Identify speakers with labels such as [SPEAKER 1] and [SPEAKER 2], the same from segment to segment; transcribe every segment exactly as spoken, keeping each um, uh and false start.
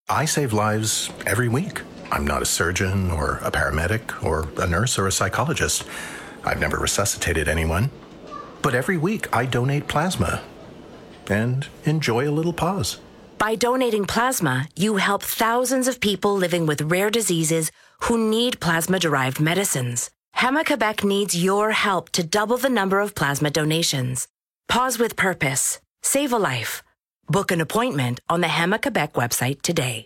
[SPEAKER 1] I save lives every week. I'm not a surgeon or a paramedic or a nurse or a psychologist. I've never resuscitated anyone. But every week I donate plasma and enjoy a little pause.
[SPEAKER 2] By donating plasma, you help thousands of people living with rare diseases who need plasma-derived medicines. Héma-Québec needs your help to double the number of plasma donations. Pause with purpose. Save a life. Book an appointment on the Héma-Québec website today.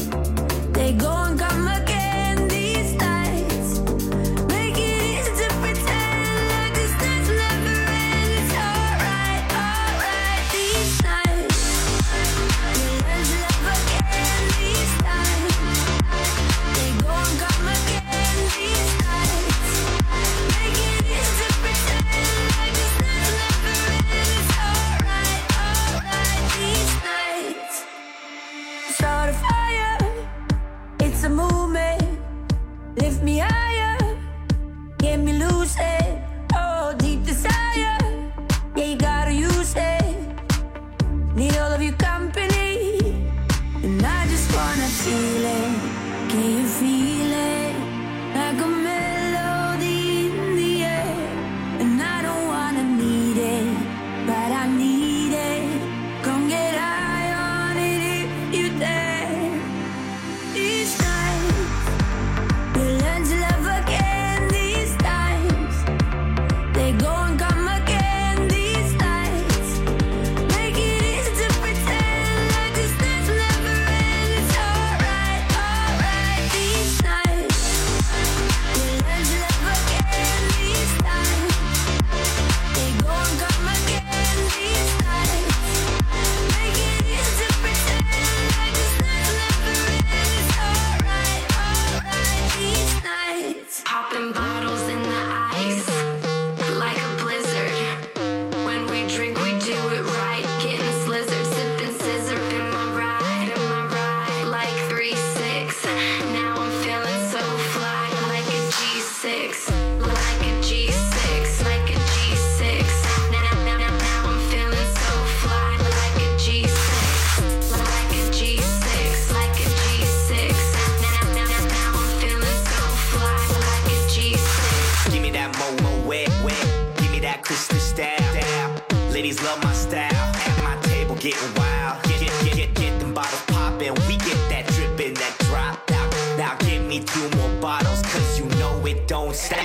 [SPEAKER 3] They go and come again these nights. Make it easy to pretend. more, more wet, wet. Give me that crystal style. Ladies love my style. At my table getting wild. Get, get, get, get, get them bottles poppin'. We get that drippin', that drop out. Now give me two more bottles, cause you know it don't stop.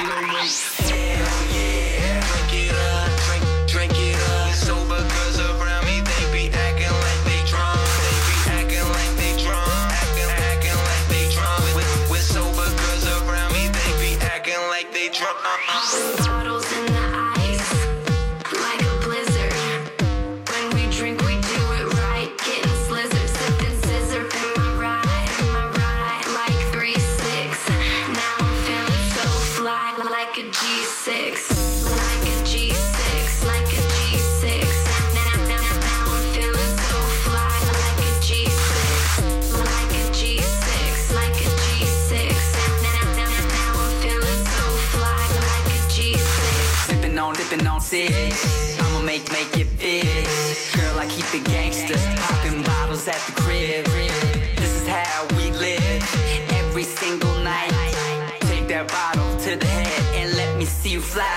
[SPEAKER 3] Hell yeah. Drink it up, drink, drink it up. Sober girls around me, they be acting like they drunk. They be acting like they drunk. Acting, acting like they drunk. With, with sober girls around me, they be acting like they drunk. Uh-uh.
[SPEAKER 4] Bottles in the ice, like a blizzard. When we drink, we do it right. Getting slizzard, sipping scissor in my ride, in my ride, like three six. Now I'm feeling so fly, like a G six, like a G six, like a G six. Now, now, now I'm feeling so fly, like a G six, like a G six, like a G six. Now, now, now I'm feeling so fly, like a G six.
[SPEAKER 3] Sippin' on, dippin' on six. I'ma make, make it fit. Girl, I keep it gangsta. Poppin' bottles at the crib. This is how we live. Every single night. Take that bottle to the head and let me see you fly.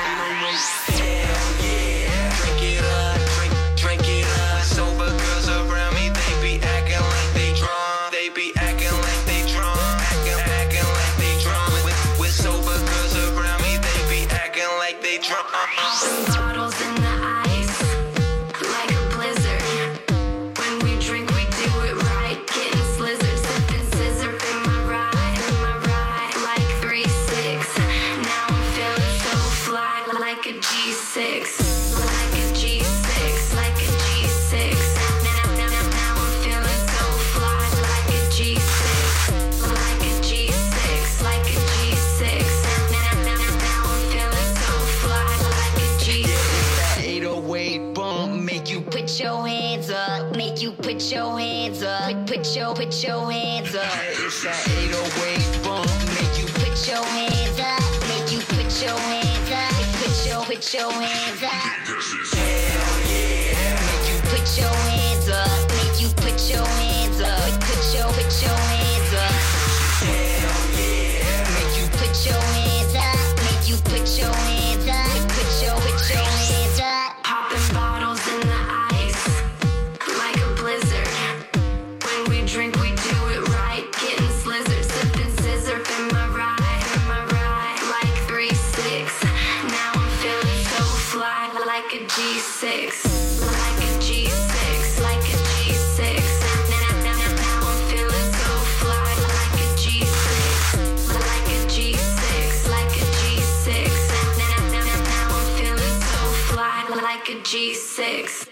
[SPEAKER 3] Hell yeah. Drink it up, drink, drink it up. Sober girls around me, they be acting like they drunk. They be acting like they drunk. Acting, acting like they drunk. With, with sober girls around me, they be acting like they drunk. Uh-uh.
[SPEAKER 4] Bottles in the ice, like a blizzard. When we drink, we do it right. Getting slizzard, sipping scissor in my ride, in my ride, like three six. Now I'm feeling so fly, like a G six, like a G six, like a G six. Now, now, now, now I'm feeling so fly, like a G six, like a G six, like a G six. Now, now, now, now I'm feeling so fly, like a G six.
[SPEAKER 3] That eight oh eight bump make you
[SPEAKER 4] Put your hands up, make you put your hands up, put, put your, put your hands up.
[SPEAKER 3] It's that eight oh eight bump make you
[SPEAKER 4] Put your hands up, make you put your hands up, put your, put your hands up.
[SPEAKER 3] hell yeah.
[SPEAKER 4] Make you put your hands up, make you put your hands up, put your, put your hands up.
[SPEAKER 3] Hell yeah.
[SPEAKER 4] Make you put your hands up, make you put your hands up, put your, put your hands up. Popping bottles in the ice, like a blizzard. When we drink, we do it right. Getting slizzard, sipping scissor in my ride, in my ride, like three six. Now I'm feeling so fly, like a G six, like a G six, like a G six. Now, now, now, now I'm feeling so fly, like a G six, like a G six, like a G six. Now, now, now, now I'm feeling so fly, like a G six.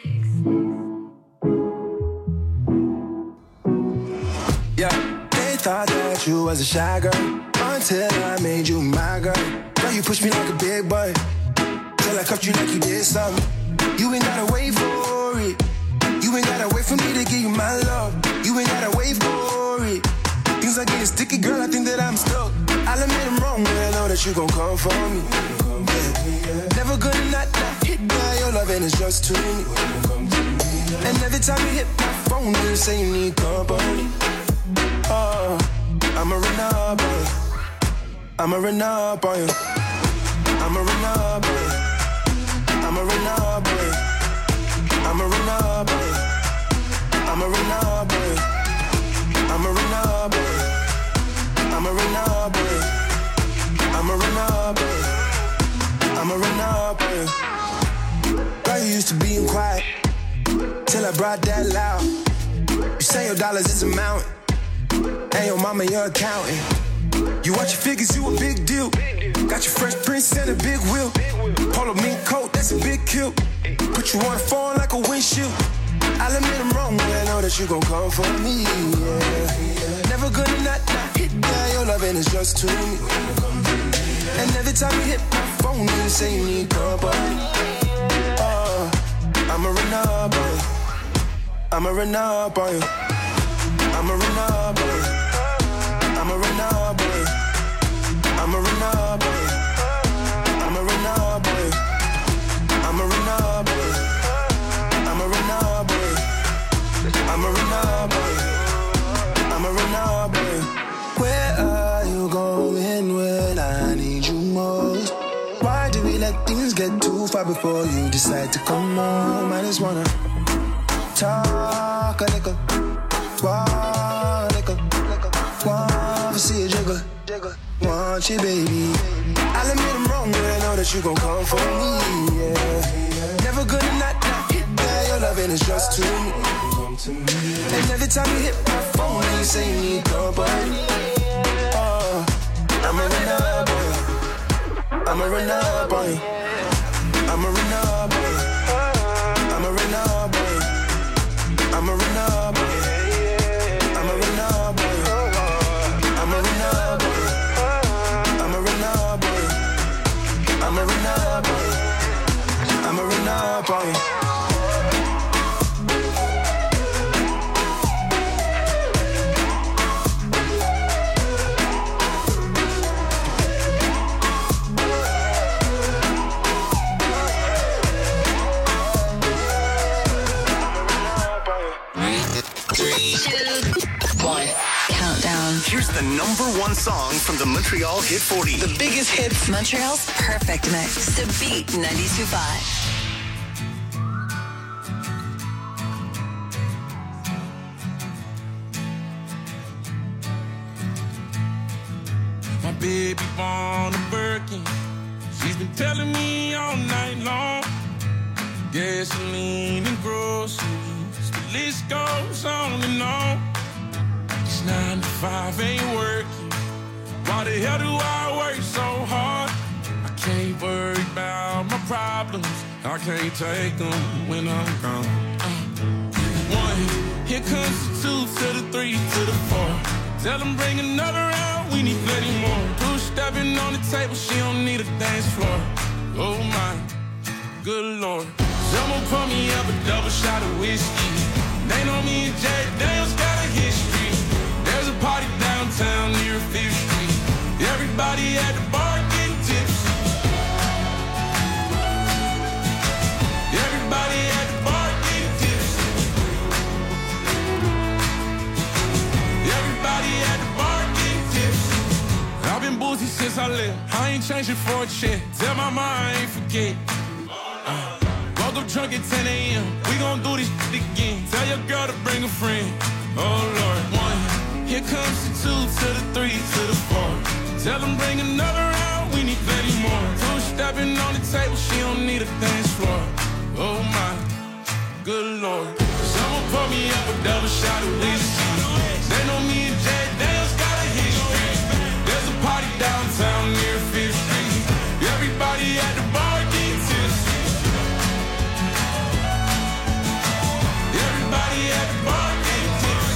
[SPEAKER 5] Yeah, they thought that you was a shy girl until I made you my girl. Now you push me like a big boy till I cuffed you like you did something. You ain't gotta wait for it. You ain't gotta wait for me to give you my love. You ain't gotta wait for it. Things are getting sticky, girl, I think that I'm stuck. I'll admit I'm wrong, but I know that you gon' come for me. Yeah. Never gonna not, not hit by your love and it's just to me. And every time you hit my phone, you say you need company. Oh, I'ma run up on you. I'ma run up on you. I'ma run up on you. I'ma run up on you. I'ma run up on you. I'ma run up on you. I'ma run up on you. I'ma run up on you. I'ma run up on you. I'ma run up on you. Girl, you used to being quiet till I brought that loud. You say your dollars is a mountain, and your mama your accountant. You watch your figures, you a big deal. Got your fresh prince and a big wheel. Polo mink coat, that's a big kill. Put you on the phone like a windshield. I'll admit I'm wrong, but I know that you gon' come for me. Yeah. Never gonna not, not hit by your love and it's just to me. And every time you hit my phone, you say you need company. Oh, I'ma run up on you. I'ma run up on you. I'ma run up on you. I'ma run up on you. I'ma run up on you. I'ma run up on you. I'ma run up on you. I'ma run up on you. I'ma run up on you. I'ma run up on you. Where are you going when I need you most? Why do let things get too far before you decide to come home. I just wanna talk a little, walk a little, want to see a jiggle, want you, baby. I'll admit I'm wrong, but I know that you gon' come for me, yeah. Never gonna not, not hit that, your loving is just too me. And every time you hit my phone, you say you need company. Oh, I'ma run up on you, I'ma run up on you, I'ma run up on you, I'ma run up on you, I'ma run up on you, I'ma run up on you, I'ma run up on you, I'ma run up on you, I'ma run up on you, I'ma run up on you.
[SPEAKER 6] Here's the number one song from the Montreal Hit forty. The biggest hits.
[SPEAKER 7] Montreal's perfect mix. The Beat ninety-two point five.
[SPEAKER 8] My baby born a Birkin. She's been telling me all night long. Gasoline and groceries. The list goes on and on. Nine to five ain't working. Why the hell do I work so hard? I can't worry about my problems. I can't take them when I'm gone. Uh, one, here comes the two to the three to the four. Tell them bring another round, we need plenty more. Two stepping on the table, she don't need a dance floor. Oh my, good Lord. Someone pour me up a double shot of whiskey. They know me and Jack Daniels got a history. There's a party downtown near Fifth Street. Everybody at the bar getting tipsy. Everybody at the bar getting tipsy. Everybody at the bar getting tipsy. I've been boozy since I left. I ain't changing for a check. Tell my mom I ain't forget. Uh, woke up drunk at ten a.m. We gon' do this shit again. Tell your girl to bring a friend. Oh Lord, one. Here comes the two to the three to the four. Tell them bring another round, we need plenty more. Two stepping on the table, she don't need a dance floor. Oh my, good Lord. Someone pour me up a double shot of whiskey. They know me and Jack Daniels got a history. There's a party downtown near Fifth Street. Everybody at the bar getting tipsy. Everybody at the bar getting tipsy.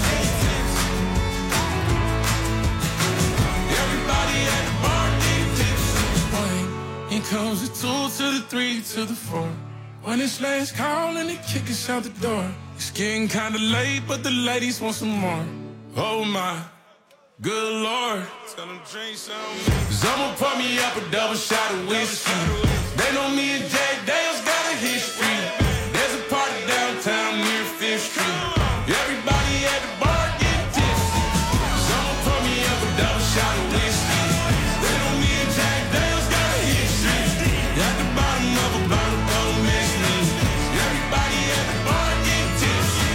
[SPEAKER 8] Here comes the two to the three to the four. When it's last call and they kick us out the door. It's getting kinda late, but the ladies want some more. Oh my, good Lord. Tell them drink some. Someone pour me up a double shot of whiskey. They know me and Jack Daniels got a history. There's a party downtown near Fifth Street. Everybody at the bar getting tipsy. Someone pour me up a double shot of whiskey. They know me and Jack Daniels got a history. At the bottom of a bottle, don't miss me. Everybody at the bar getting tipsy.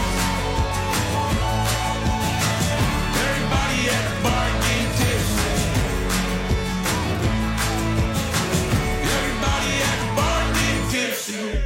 [SPEAKER 8] Everybody at the bar getting tipsy. Everybody at the bar getting tipsy.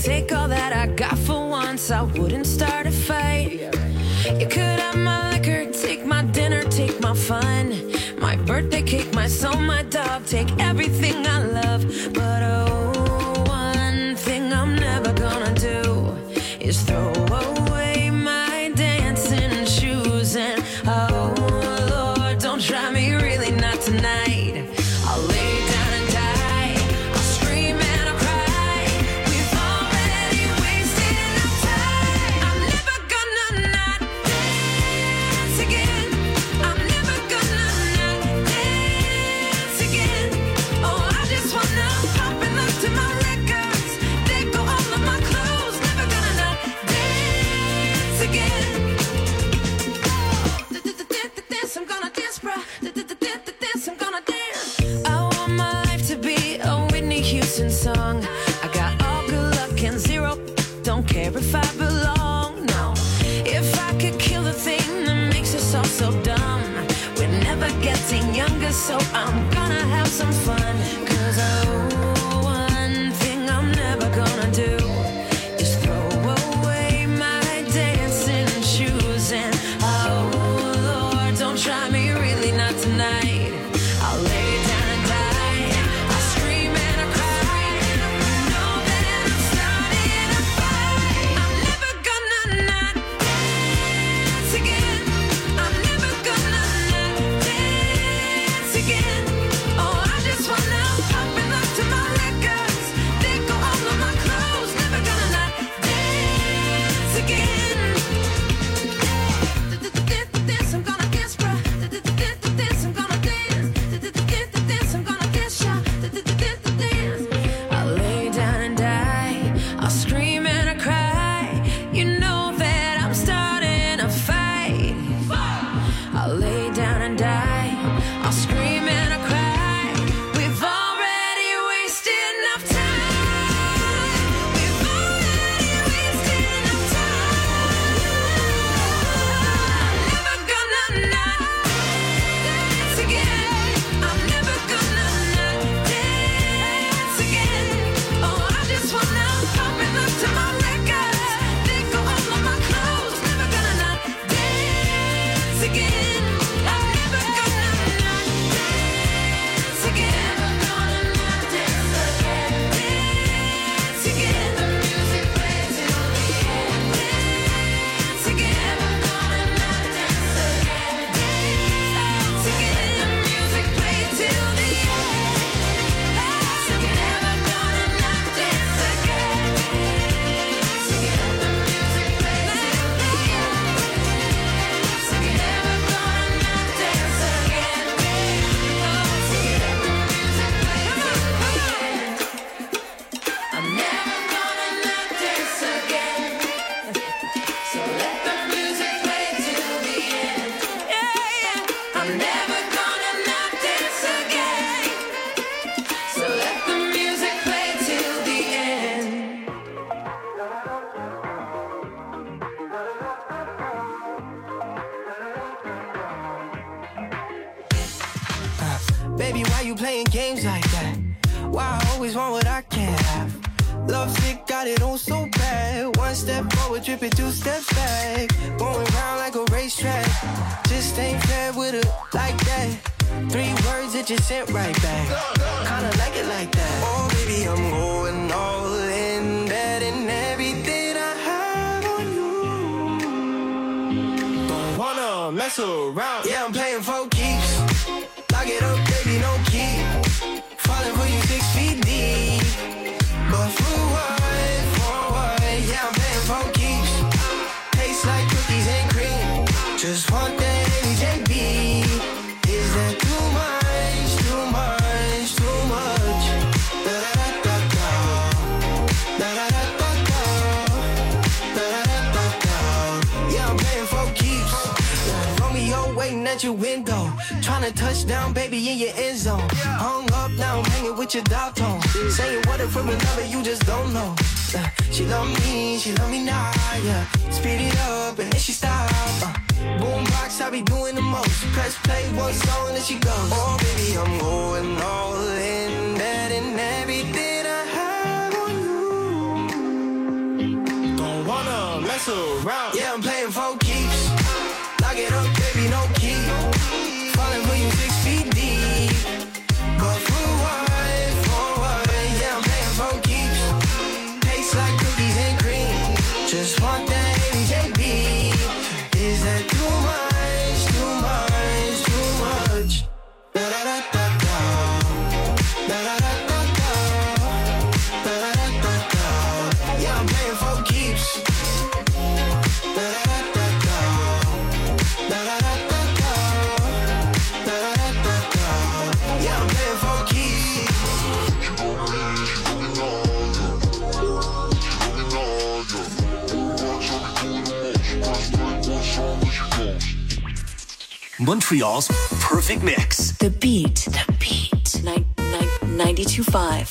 [SPEAKER 9] take all that I got for once. I wouldn't start a fight. You could have my liquor, take my dinner, take my fun, my birthday cake, my soul, my dog, take everything I love. But oh, one thing I'm never gonna do is throw away my dancing shoes. And oh Lord, don't try me, really not tonight. I'll lay down and die, I'll scream and I'll cry. We've already wasted enough time. I'm never gonna not dance again. I'm never gonna not dance again. Oh, I just wanna pop and look to my records. They go all of my clothes. Never gonna not dance again. Dance, I'm gonna dance, bruh. Dance, I'm gonna dance. I want my life to be a Whitney Houston song. I got all good luck and zero. Don't care if I belong, no. If I could kill the thing that makes us all so dumb, we're never getting younger, so I'm gonna have some fun. Cause oh, one thing I'm never gonna do is throw away my dancing shoes. And oh Lord, don't try me, really not tonight. I'll lay down and die, I'll scream and I'll cry. You know that I'm starting a fight. I'm never gonna not dance again. I'm never gonna not dance again. Oh, I just wanna pop and look to my records. They go all of my clothes. Never gonna not dance again. Dance, I'm gonna dance, bruh. Dance, I'm gonna dance. Dance, I'm gonna dance, y'all. Dance. I'll lay down and die, I'll scream and I cry. You know that I'm starting a fight. I'll lay down and die, I'll scream and I cry. We've already wasted enough time. We've already wasted enough time. I'm never gonna not dance again. I'm never gonna not dance again. Oh, I just wanna pop and look to my records. They go all of my clothes. Never gonna not dance again. I'm never gonna not dance again. Never gonna not dance again. Dance again. The music plays till the end. Dance again. Never gonna not dance again. Dance again. The music plays till the end. Dance again. Never gonna not dance again. Dance again. The music plays till the end. Dance again. Never gonna not dance again. Dance again. The music plays till the end. I'm never gonna not dance again. So let the music play till the end. Yeah, yeah. I'm never gonna not dance again. So let the music play till the end.
[SPEAKER 5] Baby, why you playing games like that? Why I always want what I can't have? Love sick, got it on so bad. One step forward, tripping two steps back. Going round like a racetrack. Just ain't fair with it like that. Three words that you sent right back. Kinda like it like that. Oh, baby, I'm going all in. Betting everything I have on you. Don't wanna mess around. Yeah, I'm playing for keeps. Lock it up, baby, no key. Falling for you six feet deep. But for what, for what? Yeah, I'm playing for keeps. Tastes like cookies and cream. Just want that N J B. Is that too much, too much, too much? Da-da-da-da-da. Da-da-da-da-da. Da-da-da-da-da. Yeah, I'm playing for keeps. Romeo waiting at your window. Tryna touch down, baby, in your end zone. Hung up now, I'm hanging with your dog tone. Saying what if from another, you just don't know. Uh, she love me, she love me now, yeah. Speed it up and then she stop. Uh, boombox, I be doing the most. Press play one song and then she goes. Oh, baby, I'm going all in. Betting everything I have on you. mess around. Yeah, I'm playing for keeps. Lock it up, baby, no key. Falling for you six feet deep. But for what, for what? Yeah, I'm playing for keeps. Tastes like cookies and cream. Just want that A J B. Is that too much, too much, too much? Da da da da da. Da da da da da. Da da da da da. Yeah, I'm playing for keeps. Da da da da da. Da da da da da. Da da da da da. Yeah, I'm playing for keeps.
[SPEAKER 6] Montreal's perfect mix.
[SPEAKER 7] The Beat. The Beat. Nine, nine, ninety-two point five.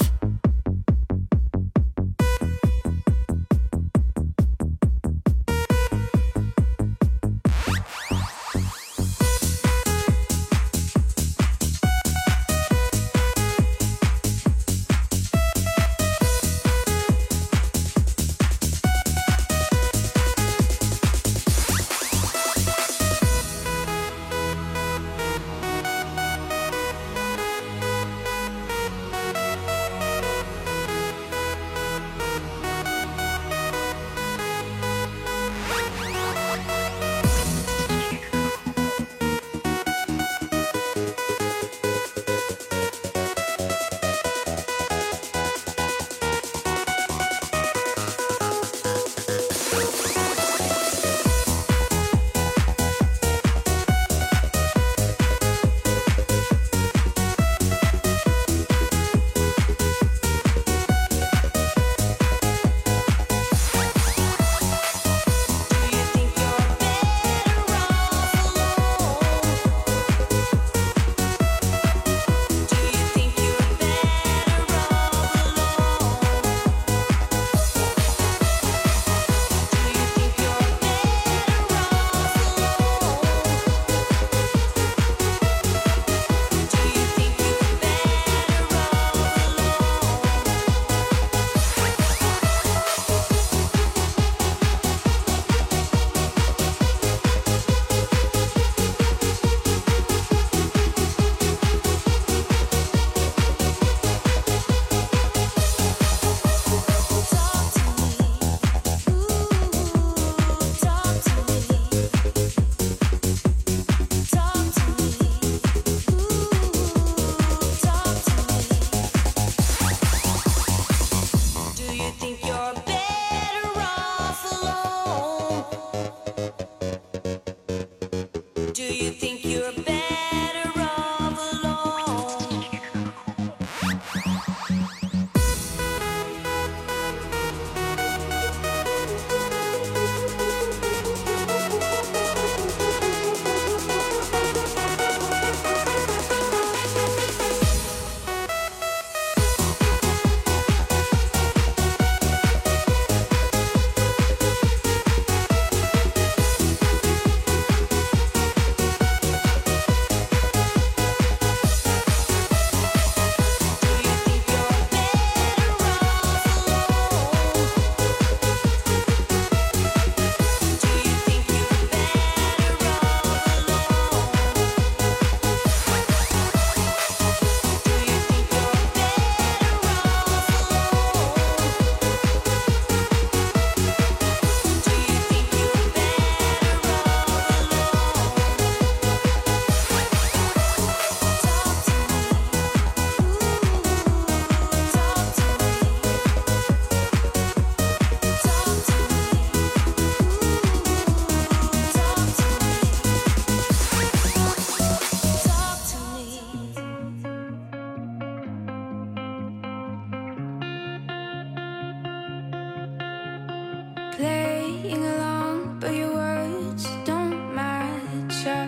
[SPEAKER 9] Playing along, but your words don't match up.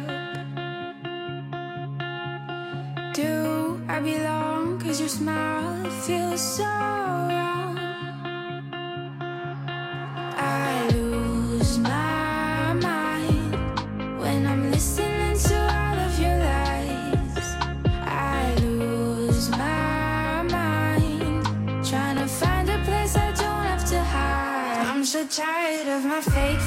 [SPEAKER 9] Do I belong? Cause your smile feels so wrong. I lose my mind when I'm listening to all of your lies. I lose my mind trying to find a place I don't have to hide. I'm so tired of my fake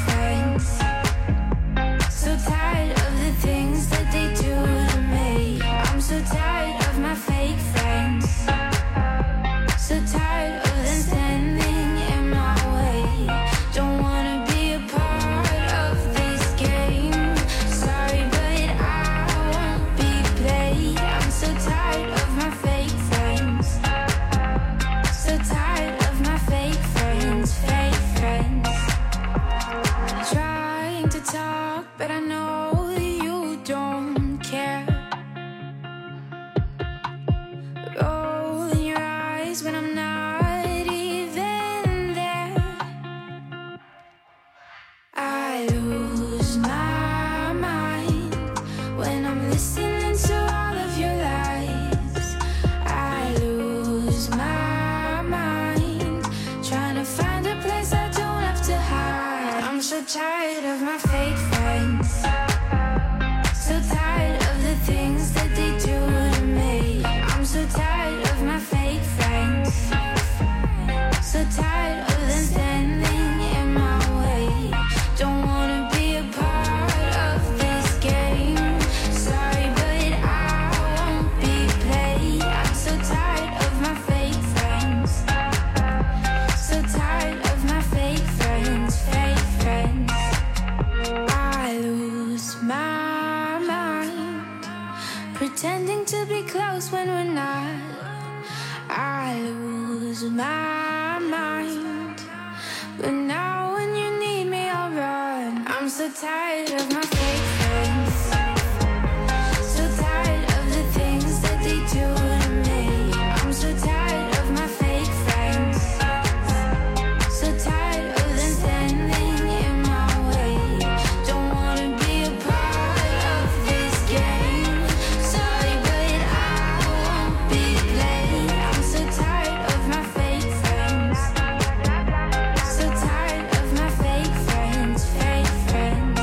[SPEAKER 9] pretending to be close when we're not. I lose my mind, but now when you need me I'll run. I'm so tired of my fake friends, so tired of the things that they do to me. I'm so tired of my fake friends, so tired of them standing in my way. Don't wanna be a part of this game. Sorry, but I won't be played. I'm so tired of my fake friends, so tired of my fake friends, fake friends.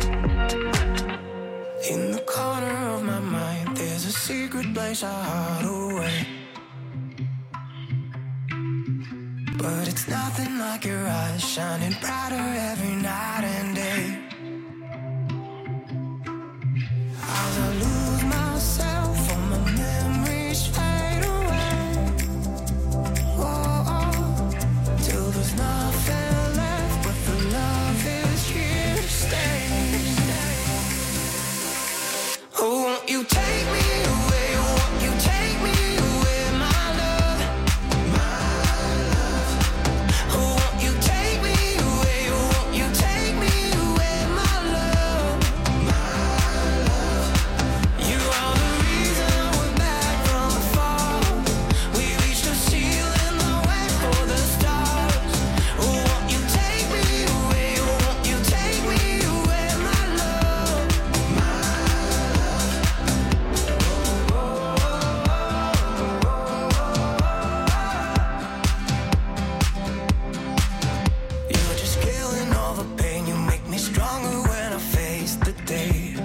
[SPEAKER 5] In the corner of my mind, there's a secret place I hide away. But it's nothing like your eyes shining brighter every night and day. As I lose myself, all my memories fade away. Oh, oh, till there's nothing left, but the love is here to stay. Oh, won't you take me away? Won't you take me away, my love? Oh, won't you take me away? Won't you take me away, my love? You are the reason we're back from the fall. We reached the ceiling, the way for the stars. Oh, won't you take me away? Won't you take me away, my love? You're just killing all the pain. You make me stronger when I face the day.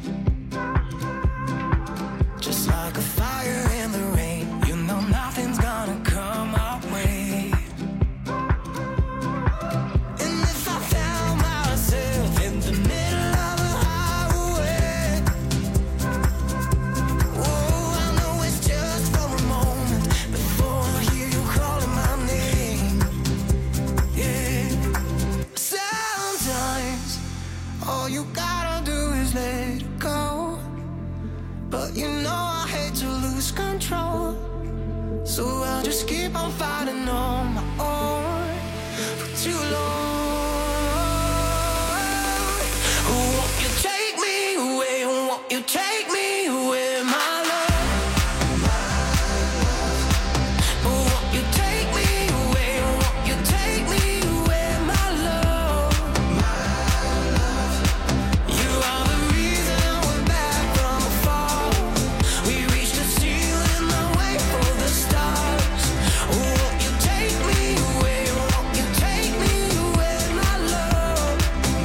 [SPEAKER 5] Just like a fire in the rain, you know nothing's gonna come our way. And if I found myself in the middle of a highway, oh, I know it's just for a moment before I hear you calling my name. Yeah. Sometimes all you gotta do is let it go. But you know I hate to lose control, so I'll just keep on fighting on my own for too long. Oh, won't you take me away? Won't you take me away, my love? Oh, won't you take me away? Won't you take me away, my love? You are the reason we're back from the fall. We reached the ceiling, the way for the stars. Oh, won't you take me away? Won't you take me away, my love?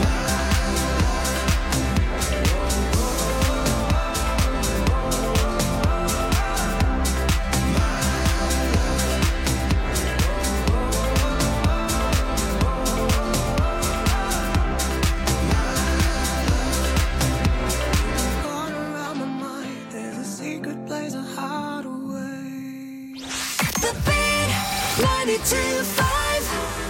[SPEAKER 5] Corner of my mind, there's a secret place I hide away.
[SPEAKER 9] The Beat ninety-two point five.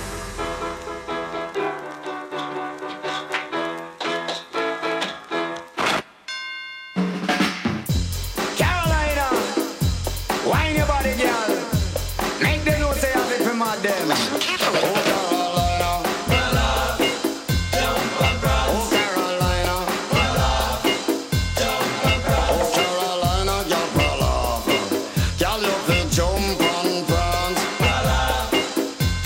[SPEAKER 10] Carolina, wine your body, girl. Make them know say I'm it for my them. Oh, Carolina. Oh, Carolina. Oh, Carolina, girl, brother. Girl, you can jump and prance.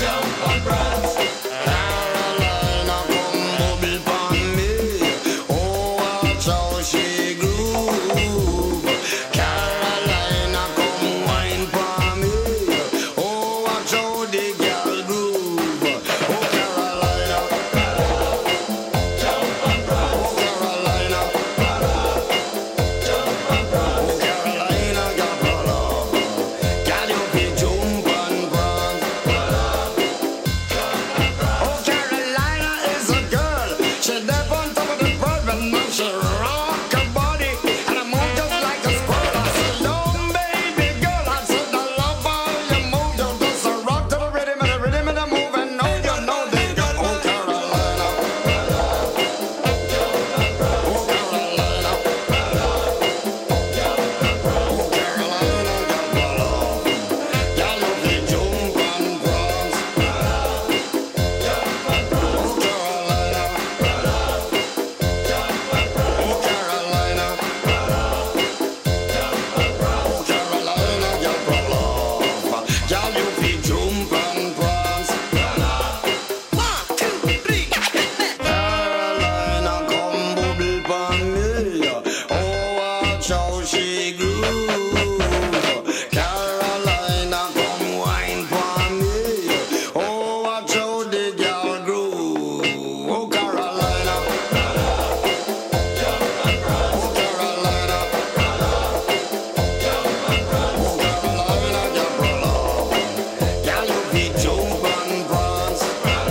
[SPEAKER 11] the groove. Carolina, come wine for me. Oh, watch out the girl groove. Oh, Carolina. Oh, Carolina. Oh, Carolina, Carolina. Girl, you be jump and prance.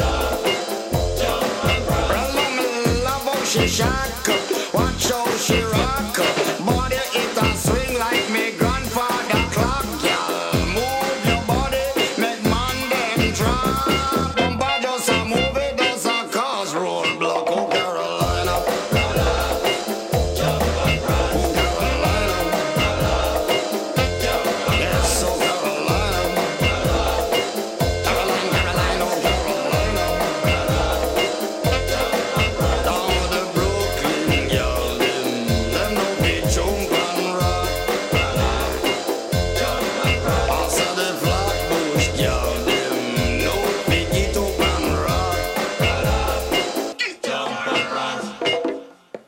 [SPEAKER 11] Brother, me love how she shack up. Watch how she rock up. Body it and swing like me grandfather clock. Girl, move your body, make man them drop. Bumper just a move it, just a cause roadblock. Oh, Carolina. Oh, Carolina. Yes, oh, Carolina. Carolina, Carolina, oh, Carolina. Down the Brooklyn, girl, them, them know they jump and rock. Pass of the Flatbush, girl, them know they get up and rock. Jump and rock.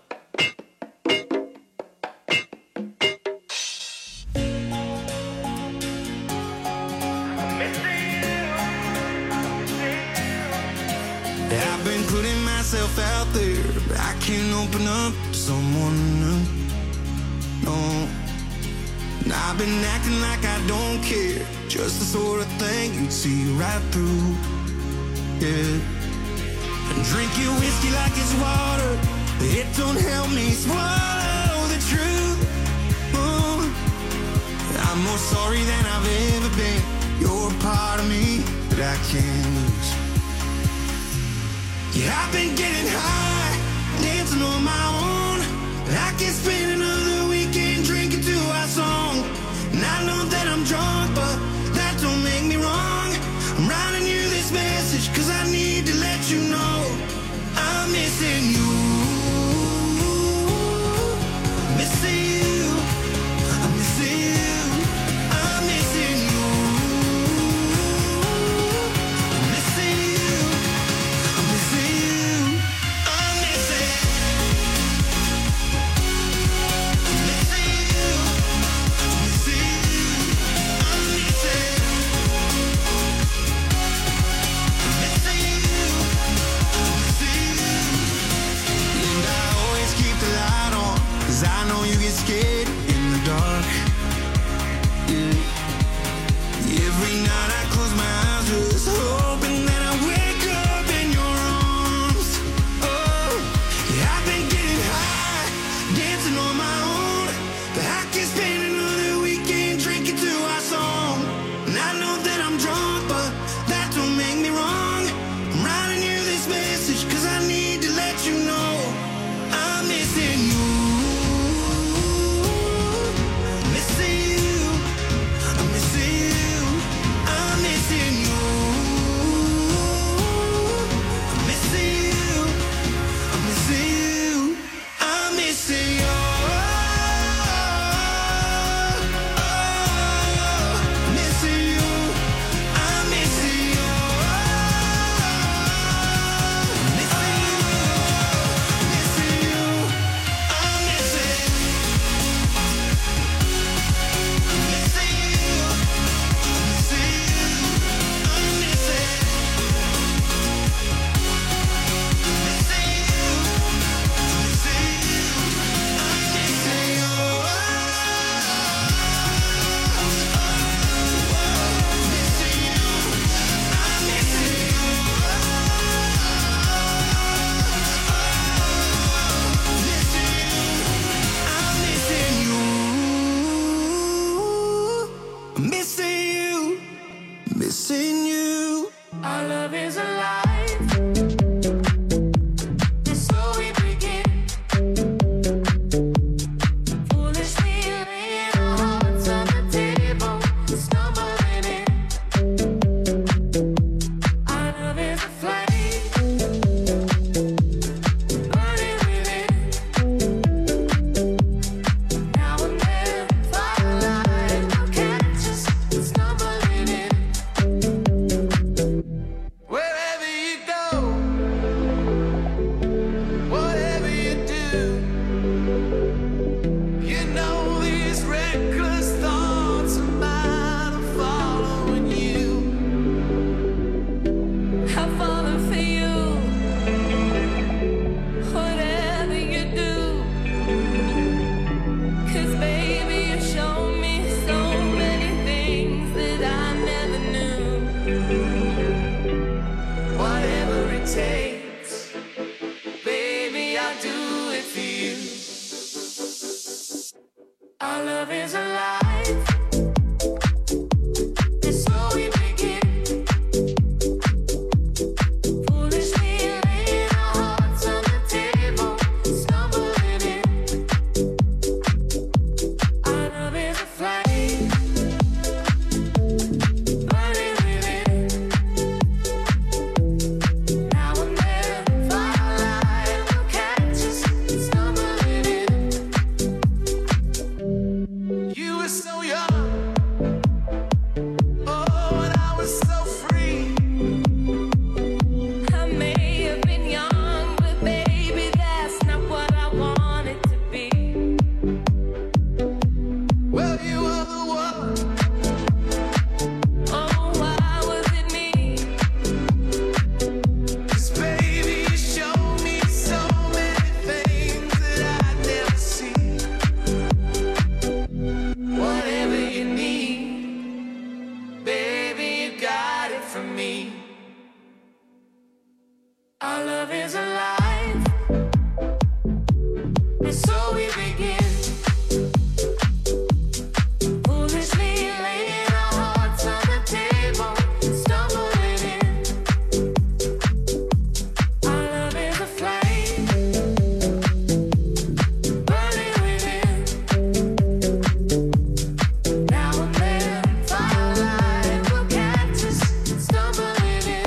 [SPEAKER 5] Yeah, I've been putting myself out there, but I can't open up to someone new. No, and I've been acting like I don't care, just the sort of thing you'd see right through. Yeah, and drink your whiskey like it's water, but it don't help me swallow the truth. Oh, I'm more sorry than I've ever been. You're a part of me that I can't lose. Yeah, I've been getting high, dancing on my own. But I can spend another weekend drinking to our song. And I know that I'm drunk, but that don't make me wrong. I'm writing you this message, cause I need to let you know I'm missing you. Missing you. I'm missing you. I'm missing you. I'm missing you. I'm missing you. I'm missing. I'm missing you. I'm missing you. I'm missing. I'm missing you. I'm missing you. And I always keep the light on, cause I know you get scared in the dark. Yeah. Every night I close my eyes, just hoping that I wake up in your arms. Oh, yeah, I've been getting high, dancing on my own. But I can spend another weekend drinking to our song. And I know that I'm drunk, but that don't make me wrong. I'm writing you this message, cause I need to let you know I'm missing you. Missing you. I'm missing you. I'm missing you. I'm missing you. I'm missing you. I'm missing you. Missing you. I'm missing you. Missing you. Missing you. I'm missing. I'm missing you. I'm missing you. I'm missing. Missing you. Missing you. I'm missing you. Missing you. I'm missing you. I'm missing you. I'm missing you. Missing you.
[SPEAKER 9] Our love is alive. And so we begin. Foolishly laying our hearts on the table, stumbling in. Our love is a flame, burning within. Now and then, firelight will catch us stumbling in. Our love is alive. And so we begin. Foolishly laying our hearts on the table, stumbling in. Our love is a flame, burning within. Now and then, firelight will catch us stumbling in. You were so young, oh, and I was so free. I may have been young, but baby, that's not what I wanted to be. Well, you were the one. Oh, why was it me? 'Cause baby, you showed me so many things that I'd never seen. Whatever you need, baby, you got it from me. Our love is alive, and so we begin. Foolishly laying our hearts on the table, stumbling in. Our love is a flame, burning within. Now and then, firelight will catch us stumbling in.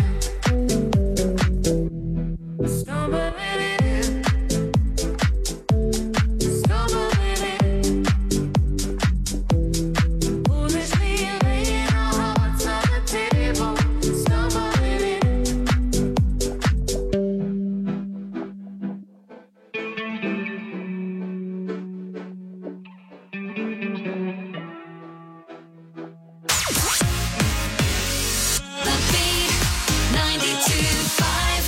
[SPEAKER 9] Stumbling in. Stumbling in. Foolishly laying our hearts on the table, stumbling in.
[SPEAKER 7] The Beat ninety-two point five.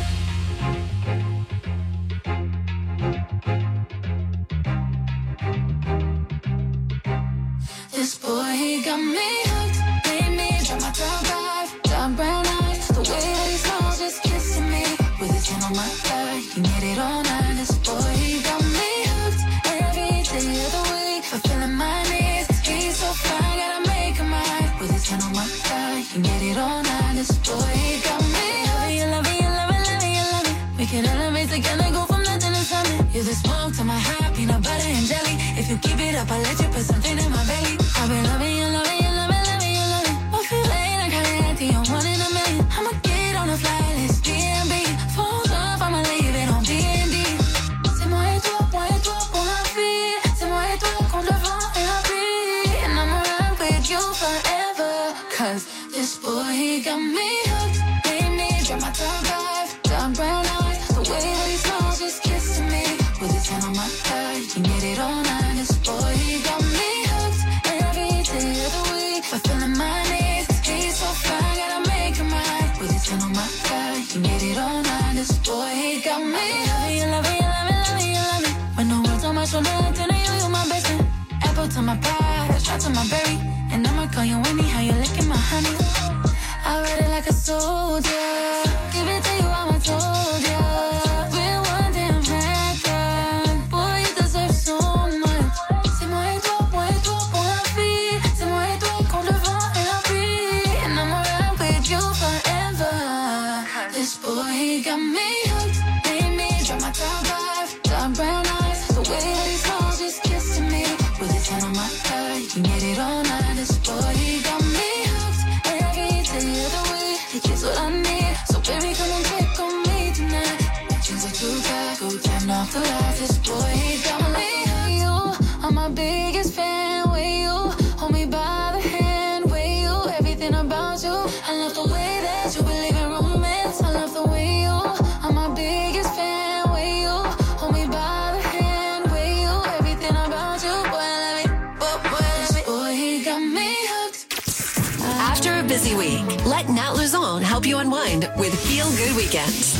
[SPEAKER 9] This boy, he got me hooked, made me drop my top five, dark brown eyes, the way that he smiles, just kissing me with his hand on my thigh. He made it all night. This boy, he got me hooked every day of the week, fulfilling my needs. He's so fine, gotta make him mine with his hand on my thigh. He made it all night. This boy, he got me hooked. You love it, you love it, love it, you love it. We can elevate together, go from nothing to something. You're the smoke to my high, peanut butter and jelly. If you keep it up, I'll let you put something in my belly. I've been loving you, loving you, loving, loving you, loving. What feel like caliente, I'm one in a million. I'ma get on a flight list, B and B. Phones off, I'ma leave it on D and D. C'est moi et toi, moi et toi pour la vie. C'est moi et toi contre le vent et la pluie. And I'ma ride with you forever. Cause this boy, he got me hooked. Made me drop my top five, dark brown eyes. The way that he smiles, just kissing me with his hand on my thigh. He made it all night. This boy, he got me hooked every day of the week, fulfilling my needs. He's so fine, gotta make him mine with his hand on my thigh. He made it all night. This boy, he got me hooked. You love it, you love it, love it, you love it. When the world's on my shoulder, then you, you my best friend. Apple to my pie, shot to my berry, and I'ma call you Winnie. How you licking my honey? I ride it like a soldier. Give it to you, I'm a soldier. We're one damn record. Boy, you deserve so much. C'est moi et toi, moi et toi pour la vie. C'est moi et toi contre le vent et la pluie. And I'ma ride with you forever. This boy, he got me hooked. Made me drop my top five, dark brown eyes. The way that he smiles, just kissing me with his hand on my thigh. He made it all night. This boy, he got me hooked every day of the week. He gets what I need, so baby, come and check on me tonight. My jeans are too tight, go turn off the lights. This boy, he got me hooked. You are my biggest fan. Way you hold me by the hand. Way you, everything about you. I love the way that you believe in romance. I love the way you are my biggest fan. Way you hold me by the hand. Way you, everything about you. Boy, I love it. Boy, boy, I love it. Boy, he got me hooked.
[SPEAKER 7] After a busy week, let Nat Luzon help you unwind with Feel Good Weekends.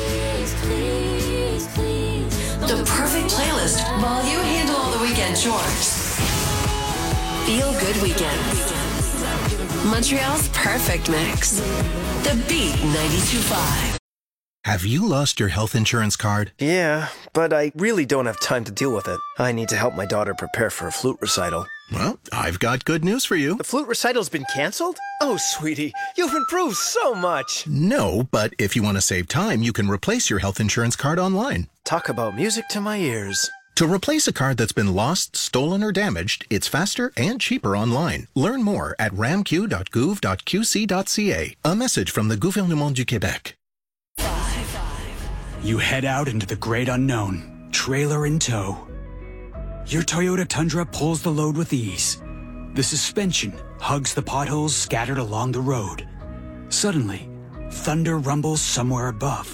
[SPEAKER 7] The perfect playlist while you handle all the weekend chores. Feel Good Weekends. Montreal's perfect mix. The Beat ninety-two point five.
[SPEAKER 1] Have you lost your health insurance card?
[SPEAKER 12] Yeah, but I really don't have time to deal with it. I need to help my daughter prepare for a flute recital.
[SPEAKER 1] Well, I've got good news for you.
[SPEAKER 12] The flute recital's been canceled? Oh, sweetie, you've improved so much.
[SPEAKER 1] No, but if you want to save time, you can replace your health insurance card online.
[SPEAKER 12] Talk about music to my ears.
[SPEAKER 1] To replace a card that's been lost, stolen, or damaged, it's faster and cheaper online. Learn more at ramq dot gouv dot q c dot c a. A message from the Gouvernement du Québec.
[SPEAKER 13] You head out into the great unknown, trailer in tow. Your Toyota Tundra pulls the load with ease. The suspension hugs the potholes scattered along the road. Suddenly, thunder rumbles somewhere above.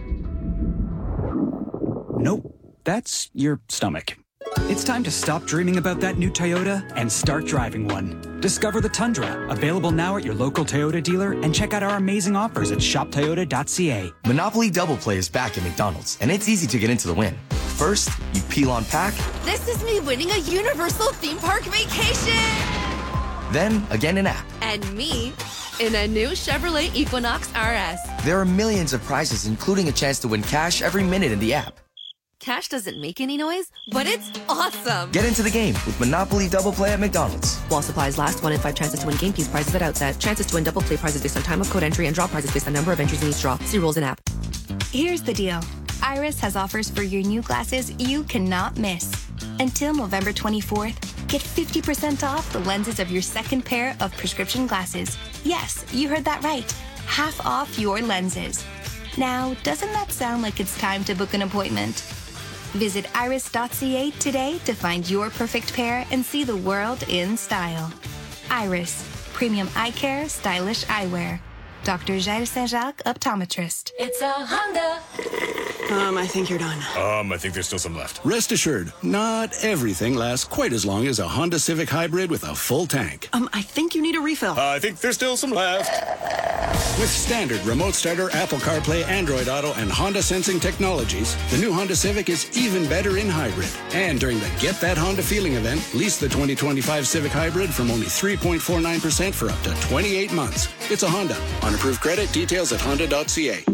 [SPEAKER 13] Nope, that's your stomach. It's time to stop dreaming about that new Toyota and start driving one. Discover the Tundra, available now at your local Toyota dealer, and check out our amazing offers at shop toyota dot c a.
[SPEAKER 14] Monopoly Double Play is back at McDonald's, and it's easy to get into the win. First, you peel on pack.
[SPEAKER 15] This is me winning a Universal theme park vacation!
[SPEAKER 14] Then, again in app.
[SPEAKER 15] And me in a new Chevrolet Equinox R S.
[SPEAKER 14] There are millions of prizes, including a chance to win cash every minute in the app.
[SPEAKER 15] Cash doesn't make any noise, but it's awesome.
[SPEAKER 14] Get into the game with Monopoly Double Play at McDonald's.
[SPEAKER 16] While supplies last, one in five chances to win game piece prizes at outset. Chances to win double play prizes based on time of code entry and draw prizes based on number of entries in each draw. See rules in app.
[SPEAKER 17] Here's the deal. Iris has offers for your new glasses you cannot miss. Until November twenty-fourth, get fifty percent off the lenses of your second pair of prescription glasses. Yes, you heard that right. Half off your lenses. Now, doesn't that sound like it's time to book an appointment? Visit iris dot c a today to find your perfect pair and see the world in style. Iris, premium eye care, stylish eyewear. Doctor Jair Saint-Jacques, optometrist.
[SPEAKER 9] It's a Honda.
[SPEAKER 18] Um, I think you're done.
[SPEAKER 19] Um, I think there's still some left.
[SPEAKER 20] Rest assured, not everything lasts quite as long as a Honda Civic Hybrid with a full tank.
[SPEAKER 18] Um, I think you need a refill.
[SPEAKER 19] Uh, I think there's still some left.
[SPEAKER 20] With standard remote starter, Apple CarPlay, Android Auto, and Honda sensing technologies, the new Honda Civic is even better in hybrid. And during the Get That Honda Feeling event, lease the twenty twenty-five Civic Hybrid from only three point four nine percent for up to twenty-eight months. It's a Honda. On approved credit, details at honda dot c a.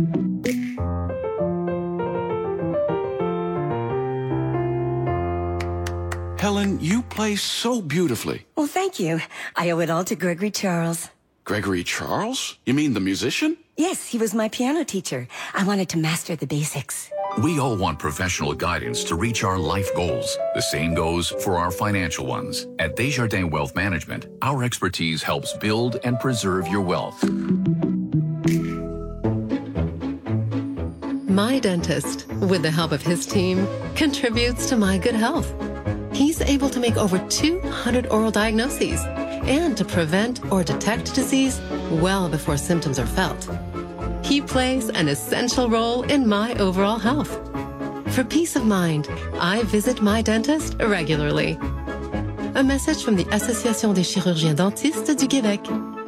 [SPEAKER 21] Helen, you play so beautifully.
[SPEAKER 22] Well, thank you. I owe it all to Gregory Charles.
[SPEAKER 21] Gregory Charles? You mean the musician?
[SPEAKER 22] Yes, he was my piano teacher. I wanted to master the basics.
[SPEAKER 23] We all want professional guidance to reach our life goals. The same goes for our financial ones. At Desjardins Wealth Management, our expertise helps build and preserve your wealth.
[SPEAKER 24] My dentist, with the help of his team, contributes to my good health. He's able to make over two hundred oral diagnoses and to prevent or detect disease well before symptoms are felt. He plays an essential role in my overall health. For peace of mind, I visit my dentist regularly. A message from the Association des chirurgiens dentistes du Québec.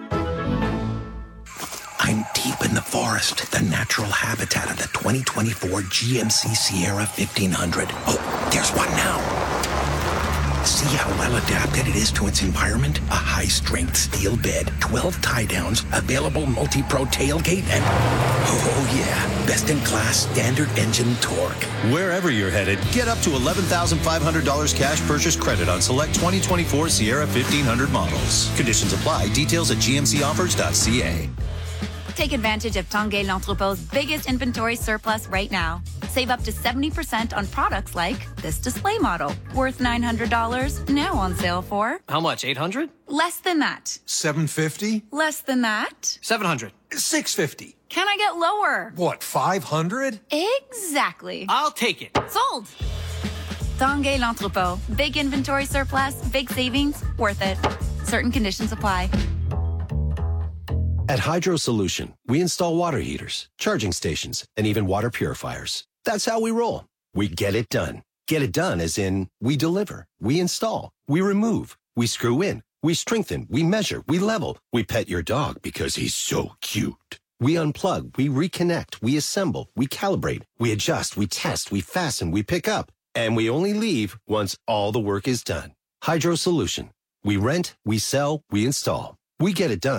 [SPEAKER 25] I'm deep in the forest, the natural habitat of the twenty twenty-four G M C Sierra fifteen hundred. Oh, there's one now. See how well adapted it is to its environment? A high-strength steel bed, twelve tie-downs, available multi-pro tailgate, and oh yeah, best-in-class standard engine torque.
[SPEAKER 26] Wherever you're headed, get up to eleven thousand five hundred dollars cash purchase credit on select twenty twenty-four Sierra fifteen hundred models. Conditions apply. Details at g m c offers dot c a.
[SPEAKER 27] Take advantage of Tanguay L'Entrepo's biggest inventory surplus right now. Save up to seventy percent on products like this display model, worth nine hundred dollars, now on sale for...
[SPEAKER 12] How much, eight hundred dollars?
[SPEAKER 27] Less than that.
[SPEAKER 19] seven fifty?
[SPEAKER 27] Less than that.
[SPEAKER 12] seven hundred
[SPEAKER 19] dollars. six fifty.
[SPEAKER 27] Can I get lower?
[SPEAKER 19] What, five hundred?
[SPEAKER 27] Exactly.
[SPEAKER 12] I'll take it.
[SPEAKER 27] Sold. Tanguay L'Entrepot. Big inventory surplus, big savings, worth it. Certain conditions apply.
[SPEAKER 28] At Hydro Solution, we install water heaters, charging stations, and even water purifiers. That's how we roll. We get it done. Get it done as in we deliver, we install, we remove, we screw in, we strengthen, we measure, we level, we pet your dog because he's so cute. We unplug, we reconnect, we assemble, we calibrate, we adjust, we test, we fasten, we pick up, and we only leave once all the work is done. Hydro Solution. We rent, we sell, we install. We get it done.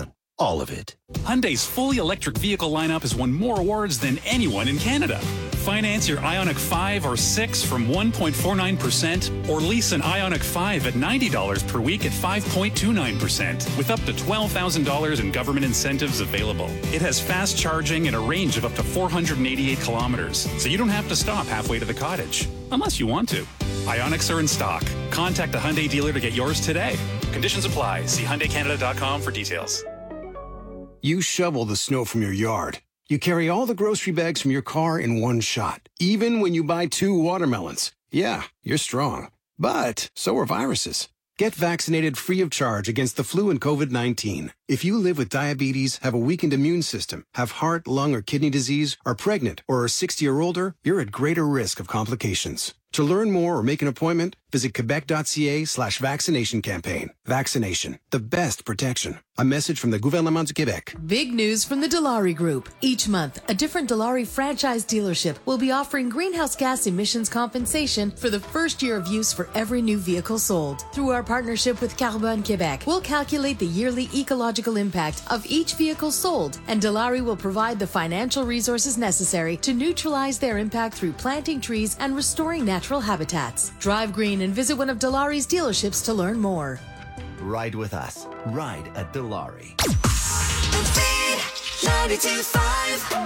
[SPEAKER 28] all of it.
[SPEAKER 2] Hyundai's fully electric vehicle lineup has won more awards than anyone in Canada. Finance your Ioniq five or six from one point four nine percent or lease an Ioniq five at ninety dollars per week at five point two nine percent with up to twelve thousand dollars in government incentives available. It has fast charging and a range of up to four hundred eighty-eight kilometers, so you don't have to stop halfway to the cottage, unless you want to. Ioniqs are in stock. Contact a Hyundai dealer to get yours today. Conditions apply. See Hyundai Canada dot com for details.
[SPEAKER 3] You shovel the snow from your yard. You carry all the grocery bags from your car in one shot, even when you buy two watermelons. Yeah, you're strong. But so are viruses. Get vaccinated free of charge against the flu and COVID nineteen. If you live with diabetes, have a weakened immune system, have heart, lung, or kidney disease, are pregnant, or are sixty or older, you're at greater risk of complications. To learn more or make an appointment, visit quebec.ca slash vaccination campaign. Vaccination, the best protection. A message from the Gouvernement du Québec.
[SPEAKER 4] Big news from the Dilawri Group. Each month, a different Dilawri franchise dealership will be offering greenhouse gas emissions compensation for the first year of use for every new vehicle sold. Through our partnership with Carbone Québec, we'll calculate the yearly ecological impact of each vehicle sold, and Dilawri will provide the financial resources necessary to neutralize their impact through planting trees and restoring natural habitats. Drive green and visit one of Dilawri's dealerships to learn more.
[SPEAKER 5] Ride with us. Ride at Dilawri.
[SPEAKER 9] ninety-two point five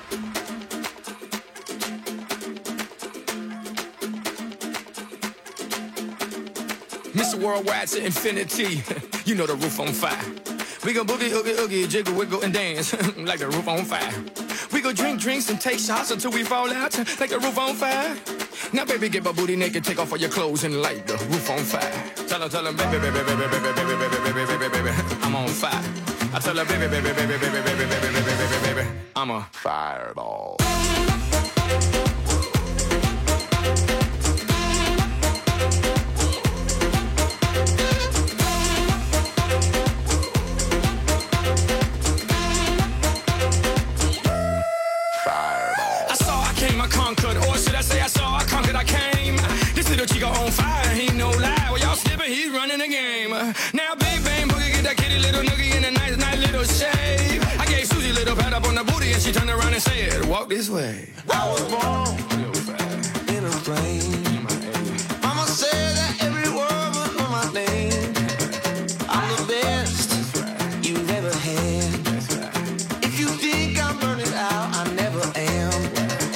[SPEAKER 6] Mister Worldwide to infinity. You know the roof on fire. We go boogie, oogie, oogie, jiggle, wiggle, and dance like the roof on fire. We go drink drinks and take shots until we fall out like the roof on fire. Now, baby, get my booty naked, take off all your clothes and light the roof on fire. Tell her, tell her, baby, baby, baby, baby, baby, baby, baby, baby, baby, baby, I'm on fire. I tell her, baby, baby, baby, baby, baby, baby, baby, baby, baby, baby, I'm a fireball. Chico on fire, he no lie. Well, y'all slipping, he's running the game. Now, big bang boogie, get that kitty little noogie in a nice, nice little shave. I gave Susie a little pat up on the booty, and she turned around and said, "Walk this way." I was born in a plane. Mama said that every word was on my name. I'm the best you've ever had. If you think I'm burning out, I never am.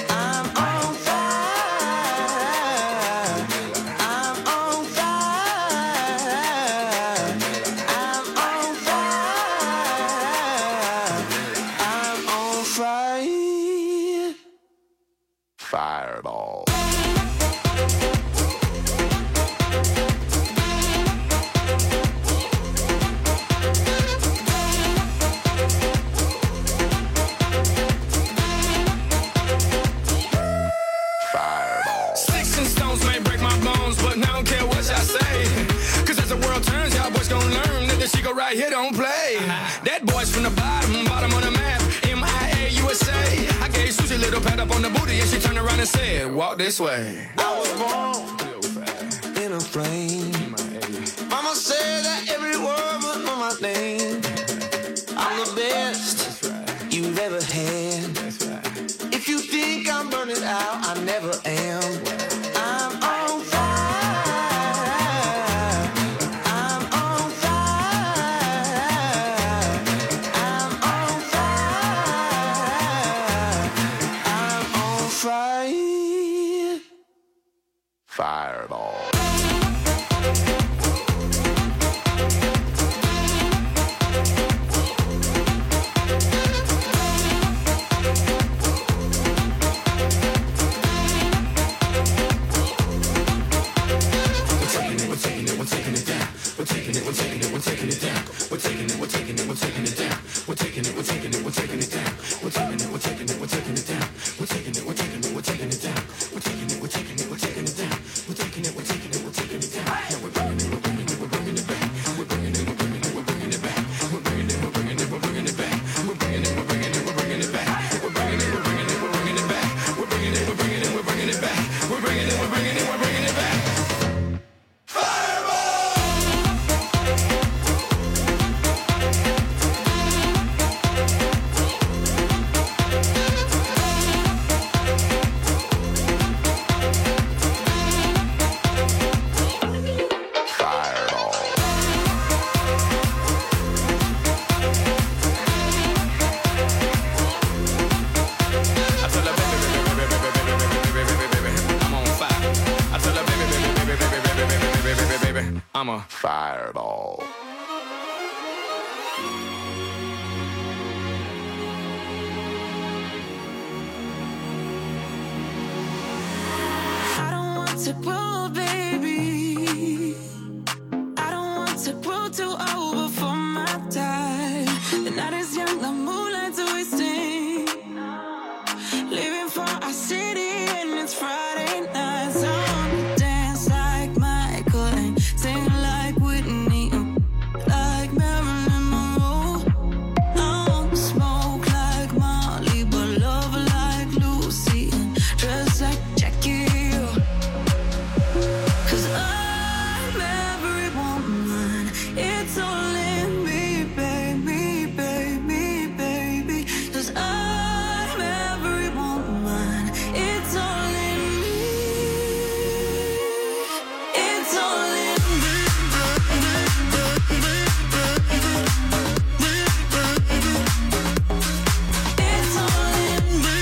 [SPEAKER 6] Fireball. Fireball. Sticks and stones may break my bones, but I don't care what y'all say. Cause as the world turns, y'all boys gonna learn that the Chico right here don't play. That boy's from the bottom, bottom of the map. M I A U S A. I gave Susie a little pat up on the booty and she turned around and said, "Walk this way." I was born in a plane. Mama said that every word was on my name. I'm the best you've ever had. If you think I'm burning out, I never am. I'm on fire. I'm on fire. I'm on fire. I'm on fire. Fireball.
[SPEAKER 21] Fireball.
[SPEAKER 6] I tell her, baby, baby, baby, baby, baby, baby, baby, baby, I'm on fire. I tell her, baby, baby, baby, baby, baby, baby, baby, baby, baby, I'm a
[SPEAKER 21] Fireball.
[SPEAKER 9] I don't want to grow, baby. I don't want to grow too old before my time. The night is young, the moonlight's wasting. Leaving for our city and it's Friday night. So I wanna dance like Michael and sing like Whitney, like Marilyn Monroe. I wanna smoke like Molly, but love like Lucy and dress like Jackie. Cause I'm every woman, it's all in me, baby, baby, baby. Cause I'm every woman, it's all in me. It's all in me. It's all in me.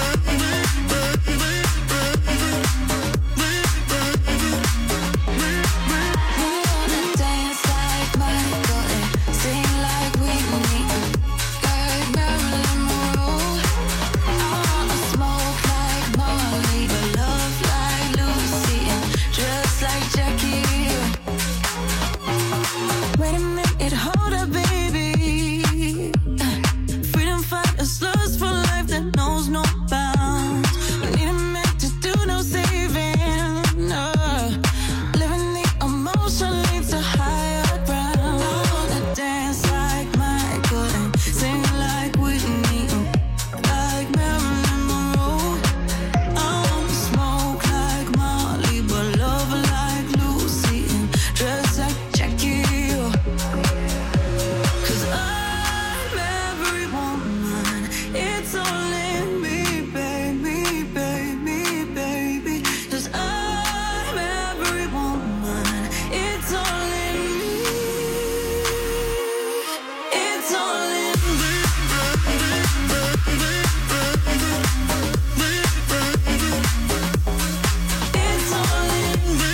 [SPEAKER 9] We wanna dance like Michael and sing like Whitney, like Marilyn Monroe. I wanna smoke like Molly, but love like Lucy and dress like Jackie. Wait a minute, hold up, baby. Freedom fighters lust for life that knows no bounds. We need a man to do no saving. No. Living the emotion leads to higher ground. I wanna dance like Michael and sing like Whitney, like Marilyn Monroe. I wanna smoke like Molly, but love like Lucy and dress like Jackie. Cause I'm every woman, it's all in me, baby, baby, baby. Cause I'm every woman, it's all in me. It's all in me. It's all in me.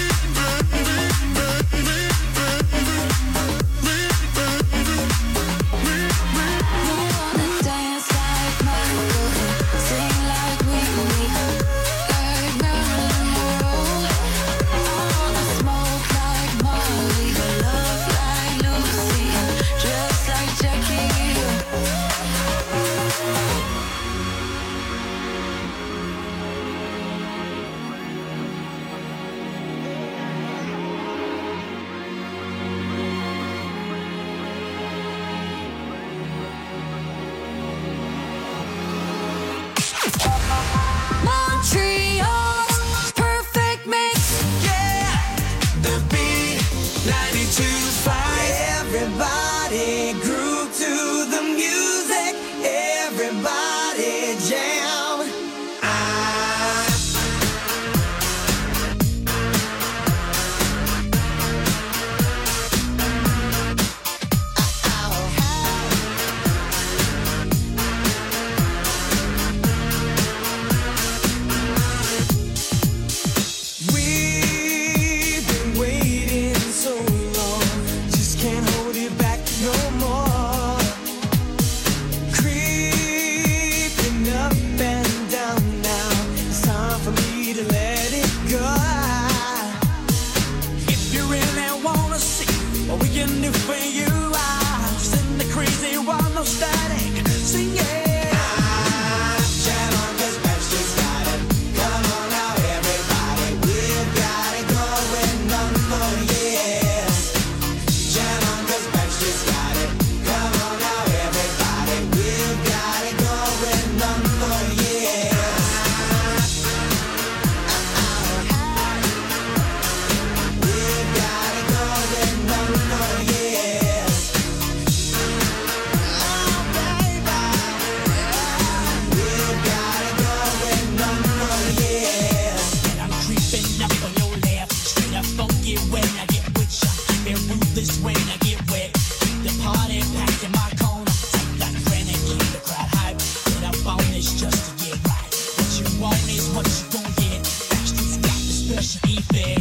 [SPEAKER 9] We wanna dance like Michael and sing like Whitney, like Marilyn Monroe. I wanna smoke like Molly, but love like Lucy and dress like Jackie. Montreal's perfect mix.
[SPEAKER 6] Yeah, the B ninety-two point five. Everybody groove to the music. Everybody jam. Ah. We've been waiting so long, just can't hold it back no more. Creeping up and down now, it's time for me to let it go. If you really wanna see what we can do for you, I'll send the crazy one, no static, sing it. Jam on, 'cause Pep's just got it. Come on now, everybody, we've got it going on for years. Jam on, 'cause Pep's just got it. Come on now, everybody, we've got it going on for years. We've got it going on for years.
[SPEAKER 1] defense.